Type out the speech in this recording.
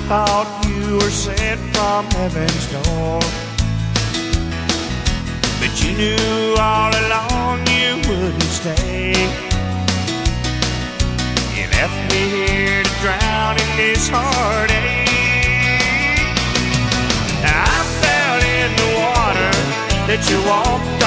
thought you were sent from heaven's door, but you knew all along you wouldn't stay. You left me here to drown in this heartache. I fell in the water that you walked